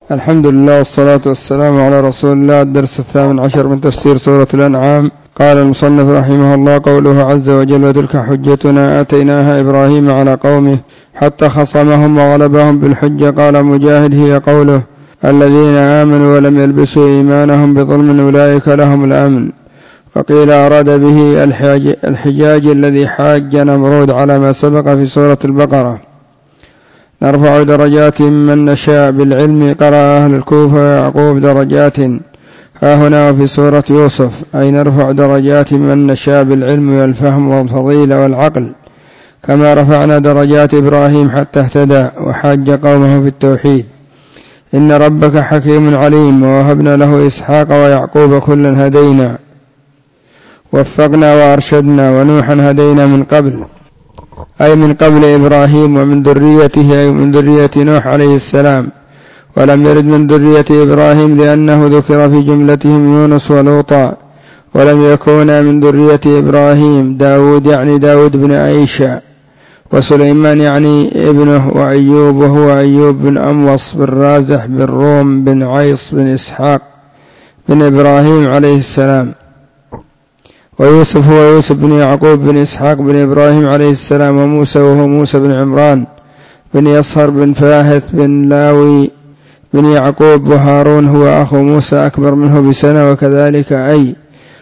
الحمد لله والصلاة والسلام على رسول الله. الدرس 18 من تفسير سورة الأنعام. قال المصنف رحمه الله: قوله عز وجل: وتلك حجتنا آتيناها إبراهيم على قومه حتى خصمهم وغلبهم بالحجة. قال مجاهد: هي قوله: الذين آمنوا ولم يلبسوا إيمانهم بظلم أولئك لهم الأمن. وقيل أراد به الحجاج الذي حاج نمرود على ما سبق في سورة البقرة. نرفع درجات من نشاء بالعلم. قرأ أهل الكوفة ويعقوب درجات ها هنا وفي سورة يوسف، أي نرفع درجات من نشاء بالعلم والفهم والفضيلة والعقل، كما رفعنا درجات إبراهيم حتى اهتدى وحاج قومه في التوحيد. إن ربك حكيم عليم. ووهبنا له إسحاق ويعقوب كلا هدينا وفقنا وأرشدنا. ونوحا هدينا من قبل، أي من قبل إبراهيم، ومن ذريته أي من ذرية نوح عليه السلام، ولم يرد من ذرية إبراهيم لأنه ذكر في جملتهم يونس ولوطا. ولم يكونا من ذرية إبراهيم داود يعني داود بن عيشى، وسليمان يعني ابنه، وأيوب وهو أيوب بن أموص بن رازح بن روم بن عيص بن إسحاق بن إبراهيم عليه السلام. ويوسف هو يوسف بن يعقوب بن إسحاق بن إبراهيم عليه السلام. وموسى وهو موسى بن عمران بن يصهر بن فاهث بن لاوي بن يعقوب. وهارون هو أخو موسى أكبر منه بسنة. وكذلك أي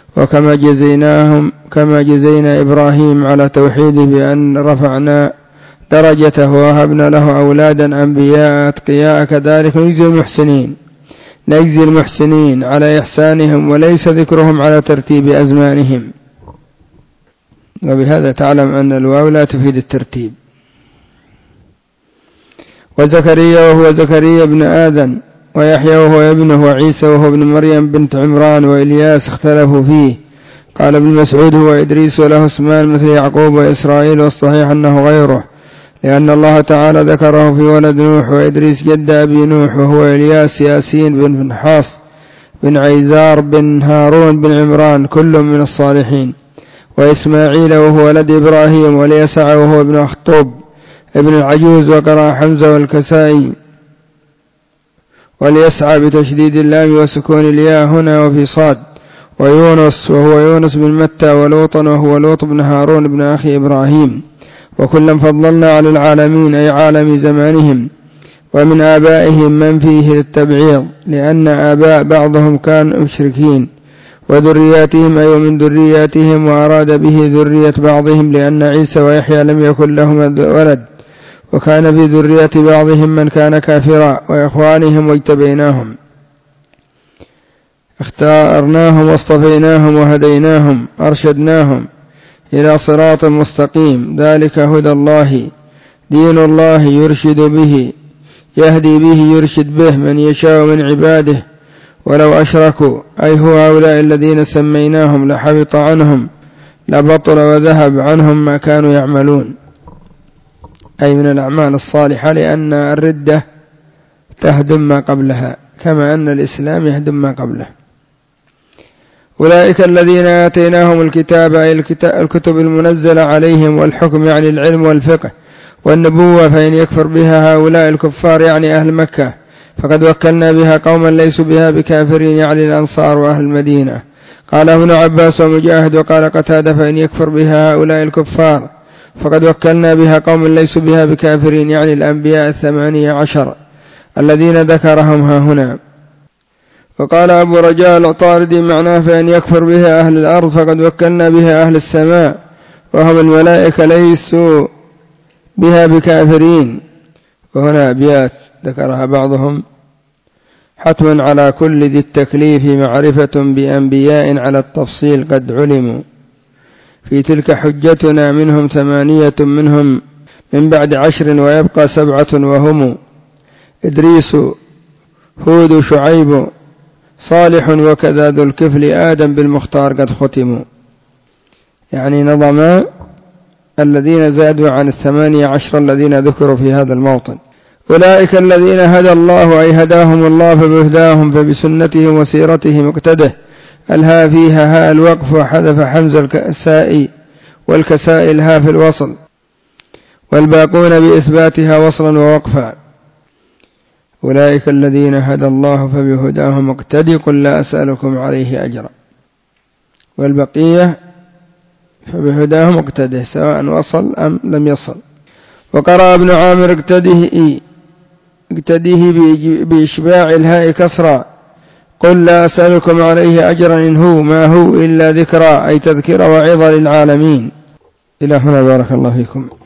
كما جزينا إبراهيم على توحيده بأن رفعنا درجته ووهبنا له أولادا أنبياء أتقياء، كذلك نجزي المحسنين على إحسانهم، وليس ذكرهم على ترتيب أزمانهم. وبهذا تعلم أن الواو لا تفيد الترتيب. وزكريا وهو زكريا بن آدم، ويحيى وهو ابنه، وعيسى وهو ابن مريم بنت عمران، وإلياس اختلفوا فيه. قال ابن مسعود: هو إدريس وله اسمان مثل يعقوب وإسرائيل، والصحيح أنه غيره، لأن الله تعالى ذكره في ولد نوح. وإدريس جد أبي نوح، وهو إلياس ياسين بن فنحاص بن عيزار بن هارون بن عمران، كل من الصالحين. وإسماعيل وهو ولد إبراهيم. واليسع وهو ابن أخطوب ابن العجوز. وقرأ حمزة والكسائي واليسع بتشديد اللام وسكون الياء هنا وفي صاد. ويونس وهو يونس بن متى. ولوطا وهو لوط بن هارون بن أخي إبراهيم. وكلا فضلنا على العالمين أي عالم زمانهم. ومن آبائهم من فيه للتبعيض، لأن آباء بعضهم كانوا مشركين. وذرياتهم أي ومن ذرياتهم، وأراد به ذرية بعضهم، لأن عيسى ويحيى لم يكن لهما ولد، وكان في ذرية بعضهم من كان كافرا. وإخوانهم واجتبيناهم، اختارناهم واصطفيناهم وهديناهم أرشدناهم إلى صراط مستقيم. ذلك هدى الله، دين الله يرشد به، يهدي به يرشد به من يشاء من عباده. ولو أشركوا أي هو هؤلاء الذين سميناهم لحبط عنهم، لبطل وذهب عنهم ما كانوا يعملون، أي من الأعمال الصالحة، لأن الردة تهدم ما قبلها كما أن الإسلام يهدم ما قبله. أولئك الذين آتيناهم الكتاب أي الكتب المنزلة عليهم، والحكم يعني العلم والفقه والنبوة. فإن يكفر بها هؤلاء الكفار يعني أهل مكة، فقد وكلنا بها قوما ليسوا بها بكافرين يعني الأنصار وأهل المدينة. قال ابن عباس ومجاهد وقال قتادة: فإن يكفر بها هؤلاء الكفار فقد وكلنا بها قوما ليسوا بها بكافرين يعني الأنبياء 18 الذين ذكرهم ها هنا. وقال أبو رجاء العطاردي معناه: فإن يكفر بها أهل الأرض فقد وكلنا بها أهل السماء، وهم الملائكة ليسوا بها بكافرين. وهنا أبيات ذكرها بعضهم: حتما على كل ذي التكليف معرفة بأنبياء على التفصيل قد علموا، في تلك حجتنا منهم 8 منهم من بعد 10 ويبقى 7 وهم إدريس هود شعيب صالح وكذا ذو الكفل آدم بالمختار قد ختموا. يعني نظم الذين زادوا عن 18 الذين ذكروا في هذا الموطن. أولئك الذين هدى الله أي هداهم الله، فبهداهم فبسنتهم وسيرتهم اقتده. الها فيها هاء الوقف، وحذف حمز الكسائي والكسائي الها في الوصل، والباقون بإثباتها وصلا ووقفا. أولئك الذين هدى الله فبهداهم اقتدي قل لا أسألكم عليه أجرا. والبقية فبهداهم اقتده سواء وصل أم لم يصل. وقرأ ابن عامر اقتديه بإشباع الهاء كسرا قل لا أسألكم عليه أجرا إن هو ما هو إلا ذكرى أي تذكر وعظة للعالمين. إلى هنا بارك الله فيكم.